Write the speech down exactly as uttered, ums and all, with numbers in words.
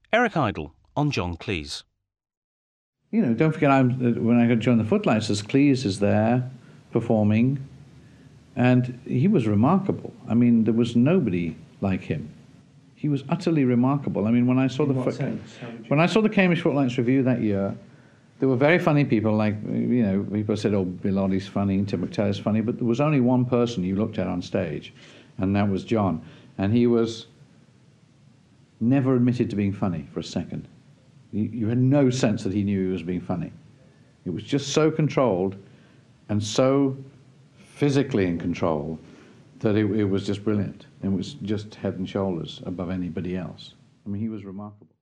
Eric Idle on John Cleese. You know, don't forget, I'm, when I joined the Footlighters, Cleese is there performing, and he was remarkable. I mean, there was nobody like him. He was utterly remarkable. I mean, when I saw In the what fo- sense? How would you- when I saw the Cambridge Footlights Review that year, there were very funny people. Like, you know, people said, "Oh, Bill Oddie's funny, Tim McTellar's funny," but there was only one person you looked at on stage, and that was John, and he was never admitted to being funny for a second. You, you had no sense that he knew he was being funny. It was just so controlled and so physically in control that it, it was just brilliant. It was just head and shoulders above anybody else. I mean, he was remarkable.